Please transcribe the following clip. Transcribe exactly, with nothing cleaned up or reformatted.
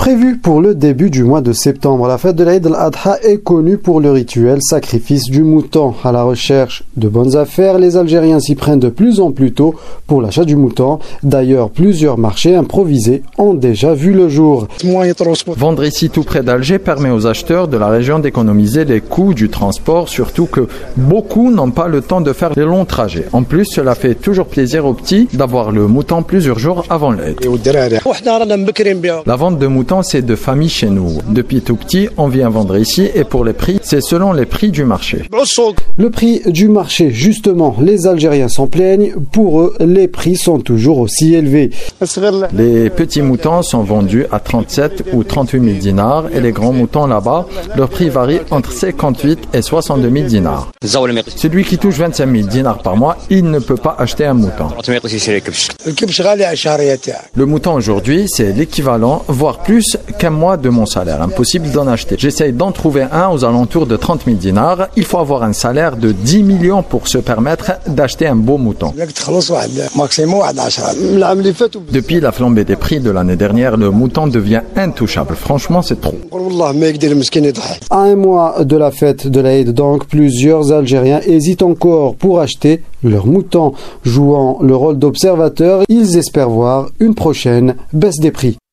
Prévue pour le début du mois de septembre, la fête de l'Aïd al-Adha est connue pour le rituel sacrifice du mouton. À la recherche de bonnes affaires, les Algériens s'y prennent de plus en plus tôt pour l'achat du mouton. D'ailleurs, plusieurs marchés improvisés ont déjà vu le jour. Vendre ici tout près d'Alger permet aux acheteurs de la région d'économiser les coûts du transport, surtout que beaucoup n'ont pas le temps de faire les longs trajets. En plus, cela fait toujours plaisir aux petits d'avoir le mouton plusieurs jours avant l'Aïd. La vente de moutons, c'est de famille chez nous. Depuis tout petit, on vient vendre ici et pour les prix, c'est selon les prix du marché. Le prix du marché, justement, les Algériens s'en plaignent. Pour eux, les prix sont toujours aussi élevés. Les petits moutons sont vendus à trente-sept ou trente-huit mille dinars et les grands moutons là-bas, leur prix varie entre cinquante-huit et soixante-deux mille dinars. Celui qui touche vingt-cinq mille dinars par mois, il ne peut pas acheter un mouton. Le mouton aujourd'hui, c'est l'équivalent, voire plus qu'un mois de mon salaire. Impossible d'en acheter. J'essaye d'en trouver un aux alentours de trente mille dinars. Il faut avoir un salaire de dix millions pour se permettre d'acheter un beau mouton. Depuis la flambée des prix de l'année dernière, le mouton devient intouchable. Franchement, c'est trop. À un mois de la fête de l'Aïd, donc, plusieurs Algériens hésitent encore pour acheter leur mouton. Jouant le rôle d'observateur, ils espèrent voir une prochaine baisse des prix.